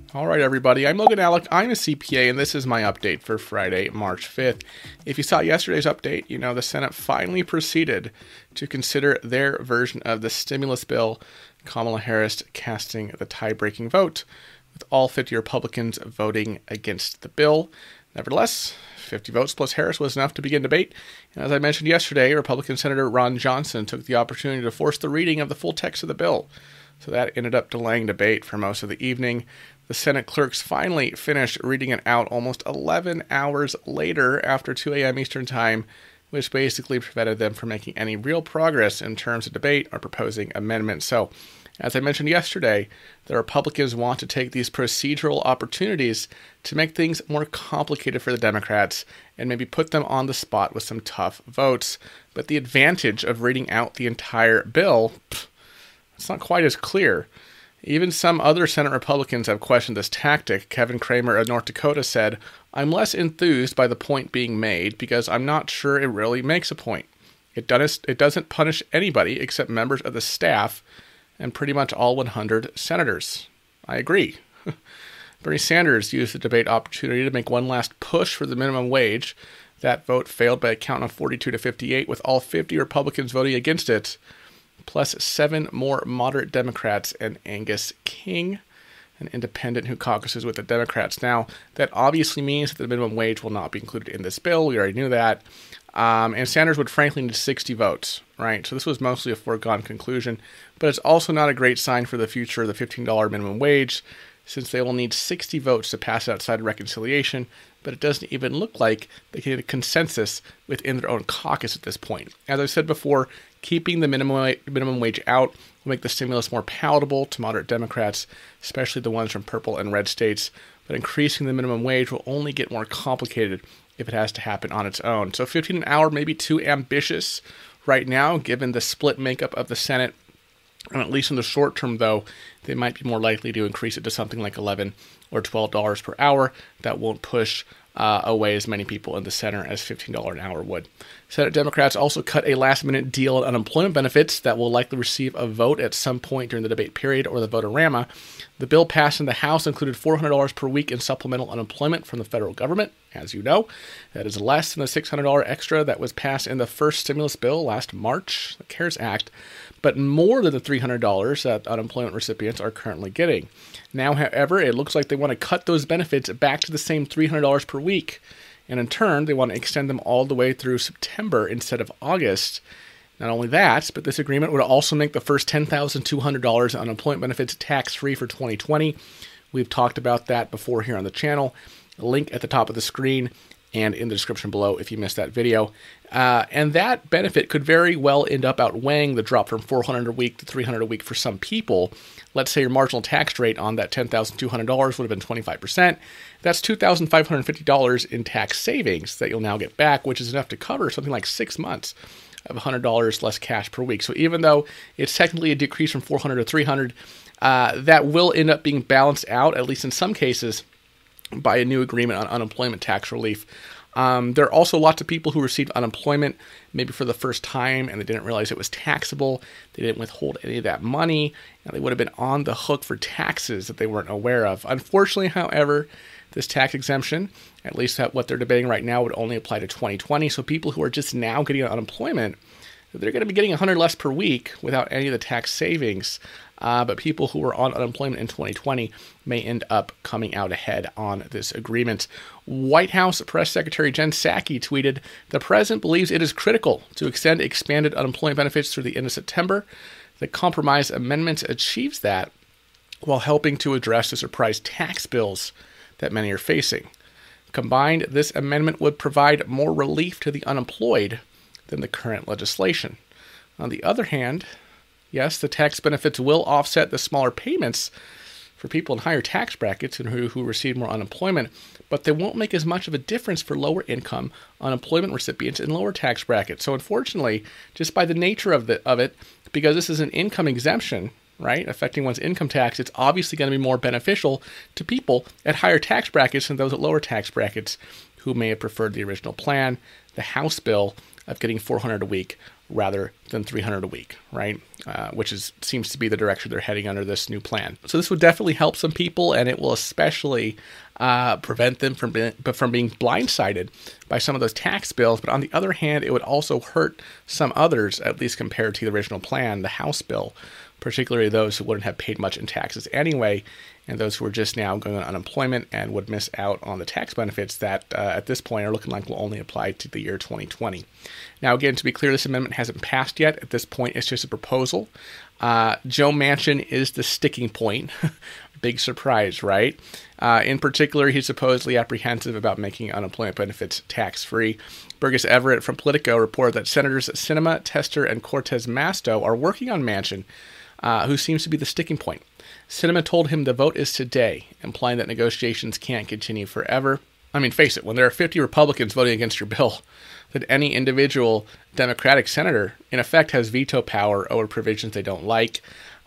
All right, everybody. I'm Logan Alec. I'm a CPA, and this is my update for Friday, March 5th. If you saw yesterday's update, you know the Senate finally proceeded to consider their version of the stimulus bill, Kamala Harris casting the tie-breaking vote, with all 50 Republicans voting against the bill. Nevertheless, 50 votes plus Harris was enough to begin debate. And as I mentioned yesterday, Republican Senator Ron Johnson took the opportunity to force the reading of the full text of the bill. So that ended up delaying debate for most of the evening. The Senate clerks finally finished reading it out almost 11 hours later after 2 a.m. Eastern Time, which basically prevented them from making any real progress in terms of debate or proposing amendments. So, as I mentioned yesterday, the Republicans want to take these procedural opportunities to make things more complicated for the Democrats and maybe put them on the spot with some tough votes. But the advantage of reading out the entire bill, it's not quite as clear. Even some other Senate Republicans have questioned this tactic. Kevin Cramer of North Dakota said, "I'm less enthused by the point being made because I'm not sure it really makes a point. It doesn't punish anybody except members of the staff and pretty much all 100 senators." I agree. Bernie Sanders used the debate opportunity to make one last push for the minimum wage. That vote failed by a count of 42 to 58, with all 50 Republicans voting against it, plus 7 more moderate Democrats and Angus King, an independent who caucuses with the Democrats. Now, that obviously means that the minimum wage will not be included in this bill. We already knew that. And Sanders would frankly need 60 votes, right? So this was mostly a foregone conclusion. But it's also not a great sign for the future of the $15 minimum wage, since they will need 60 votes to pass it outside of reconciliation. But it doesn't even look like they can get a consensus within their own caucus at this point. As I said before, keeping the minimum wage out will make the stimulus more palatable to moderate Democrats, especially the ones from purple and red states. But increasing the minimum wage will only get more complicated if it has to happen on its own. So 15 an hour may be too ambitious right now, given the split makeup of the Senate. And at least in the short term, though, they might be more likely to increase it to something like $11 or $12 per hour. That won't push away as many people in the center as $15 an hour would. Senate Democrats also cut a last-minute deal on unemployment benefits that will likely receive a vote at some point during the debate period or the vote-a-rama. The bill passed in the House included $400 per week in supplemental unemployment from the federal government, as you know. That is less than the $600 extra that was passed in the first stimulus bill last March, the CARES Act, but more than the $300 that unemployment recipients are currently getting. Now, however, it looks like they want to cut those benefits back to the same $300 per week. And in turn, they want to extend them all the way through September instead of August. Not only that, but this agreement would also make the first $10,200 in unemployment benefits tax-free for 2020. We've talked about that before here on the channel. A link at the top of the screen and in the description below if you missed that video. And that benefit could very well end up outweighing the drop from $400 a week to $300 a week for some people. Let's say your marginal tax rate on that $10,200 would have been 25%. That's $2,550 in tax savings that you'll now get back, which is enough to cover something like 6 months of $100 less cash per week. So even though it's technically a decrease from $400 to $300, that will end up being balanced out, at least in some cases, by a new agreement on unemployment tax relief. There are also lots of people who received unemployment maybe for the first time and they didn't realize it was taxable. They didn't withhold any of that money, and they would have been on the hook for taxes that they weren't aware of. Unfortunately, however, this tax exemption, at least what they're debating right now, would only apply to 2020. So people who are just now getting unemployment, they're going to be getting $100 less per week without any of the tax savings. But people who are on unemployment in 2020 may end up coming out ahead on this agreement. White House Press Secretary Jen Psaki tweeted, "The president believes it is critical to extend expanded unemployment benefits through the end of September. The compromise amendment achieves that while helping to address the surprise tax bills that many are facing. Combined, this amendment would provide more relief to the unemployed than the current legislation. On the other hand, yes, the tax benefits will offset the smaller payments for people in higher tax brackets and who receive more unemployment, but they won't make as much of a difference for lower income unemployment recipients in lower tax brackets." So unfortunately, just by the nature of it, because this is an income exemption, right, affecting one's income tax, it's obviously going to be more beneficial to people at higher tax brackets than those at lower tax brackets who may have preferred the original plan. The House bill of getting $400 a week rather than $300 a week, right? Which seems to be the direction they're heading under this new plan. So this would definitely help some people, and it will especially prevent them from being blindsided by some of those tax bills. But on the other hand, it would also hurt some others, at least compared to the original plan, the House bill, particularly those who wouldn't have paid much in taxes anyway, and those who are just now going on unemployment and would miss out on the tax benefits that at this point are looking like will only apply to the year 2020. Now, again, to be clear, this amendment hasn't passed yet. At this point, it's just a proposal. Joe Manchin is the sticking point. Big surprise, right? In particular, he's supposedly apprehensive about making unemployment benefits tax-free. Burgess Everett from Politico reported that Senators Sinema, Tester, and Cortez Masto are working on Manchin, who seems to be the sticking point. Sinema told him the vote is today, implying that negotiations can't continue forever. I mean, face it, when there are 50 Republicans voting against your bill, that any individual Democratic senator, in effect, has veto power over provisions they don't like.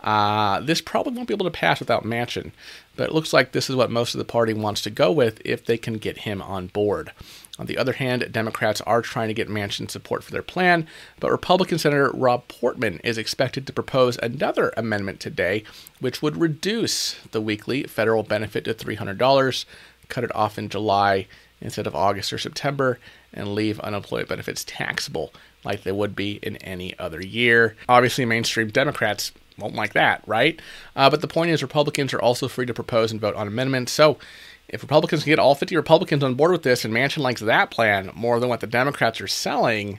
This probably won't be able to pass without Manchin, but it looks like this is what most of the party wants to go with if they can get him on board. On the other hand, Democrats are trying to get Manchin support for their plan, but Republican Senator Rob Portman is expected to propose another amendment today, which would reduce the weekly federal benefit to $300, cut it off in July instead of August or September, and leave unemployment benefits taxable like they would be in any other year. Obviously, mainstream Democrats won't like that, right? But the point is, Republicans are also free to propose and vote on amendments. So if Republicans can get all 50 Republicans on board with this and Manchin likes that plan more than what the Democrats are selling,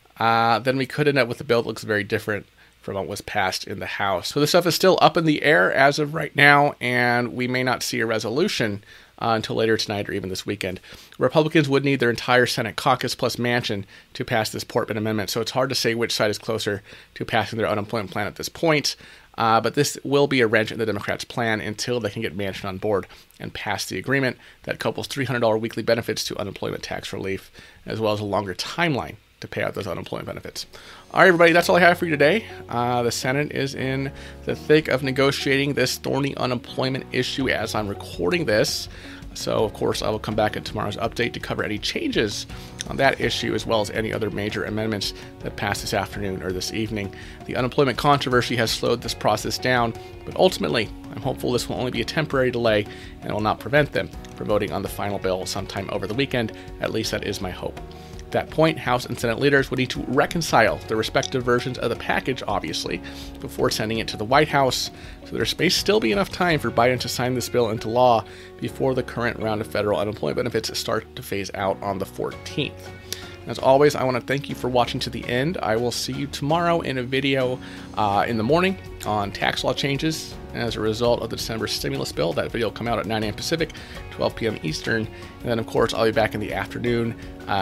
then we could end up with a bill that looks very different from what was passed in the House. So this stuff is still up in the air as of right now, and we may not see a resolution until later tonight or even this weekend. Republicans would need their entire Senate caucus plus Manchin to pass this Portman amendment, so it's hard to say which side is closer to passing their unemployment plan at this point. But this will be a wrench in the Democrats' plan until they can get Manchin on board and pass the agreement that couples $300 weekly benefits to unemployment tax relief, as well as a longer timeline to pay out those unemployment benefits. All right, everybody, that's all I have for you today. The Senate is in the thick of negotiating this thorny unemployment issue as I'm recording this. So, of course, I will come back at tomorrow's update to cover any changes on that issue, as well as any other major amendments that pass this afternoon or this evening. The unemployment controversy has slowed this process down, but ultimately, I'm hopeful this will only be a temporary delay and will not prevent them from voting on the final bill sometime over the weekend. At least that is my hope. At that point, House and Senate leaders would need to reconcile their respective versions of the package, obviously, before sending it to the White House, so there may still be enough time for Biden to sign this bill into law before the current round of federal unemployment benefits start to phase out on the 14th. As always, I want to thank you for watching to the end. I will see you tomorrow in a video in the morning on tax law changes as a result of the December stimulus bill. That video will come out at 9 a.m. Pacific, 12 p.m. Eastern. And then, of course, I'll be back in the afternoon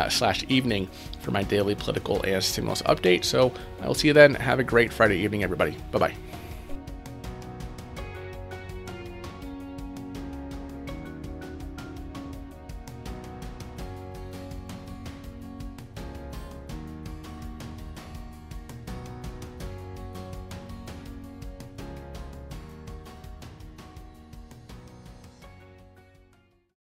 / evening for my daily political and stimulus update. So I will see you then. Have a great Friday evening, everybody. Bye-bye.